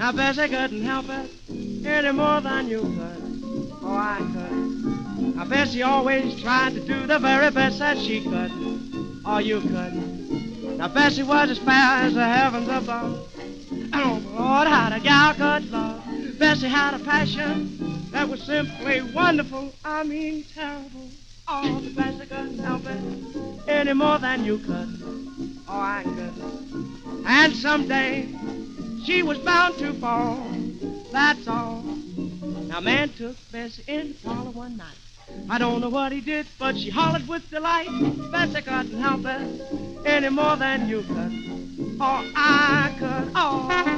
Now, Bessie couldn't help it any more than you could. Oh, I could. Now, Bessie always tried to do the very best that she could. Oh, you could. Now, Bessie was as fair as the heavens above. Oh, Lord, how the gal could love. Bessie had a passion that was simply wonderful. I mean, terrible. Oh, but Bessie couldn't help it any more than you could. Oh, I could. And someday she was bound to fall. That's all. Now, man took Bessie in the parlor one night. I don't know what he did, but she hollered with delight. Bessie couldn't help it any more than you could. Oh, I could. Oh.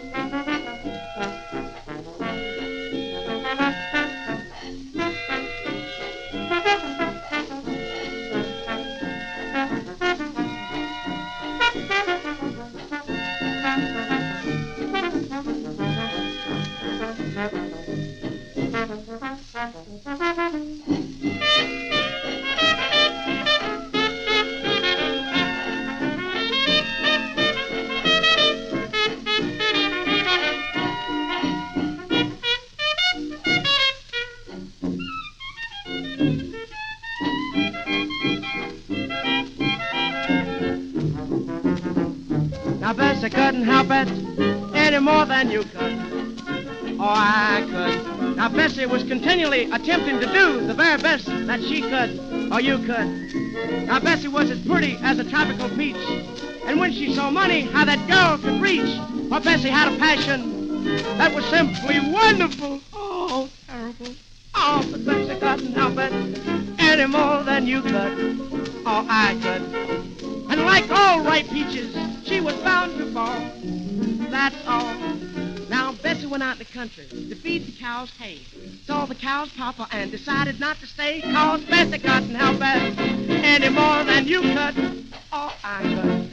Now, Bessie couldn't help it any more than you could. Oh, I could. Now, Bessie was continually attempting to do the very best that she could, or you could. Now, Bessie was as pretty as a tropical peach. And when she saw money, how that girl could reach. For Bessie had a passion that was simply wonderful. Oh, terrible. Oh, but Bessie couldn't help it any more than you could. Oh, I could. And like all ripe peaches, she was bound to fall. That's all. Now, Bessie went out in the country to feed the cows hay. Saw the cows papa and decided not to stay. 'Cause Bessie couldn't help it any more than you could. Oh, I could.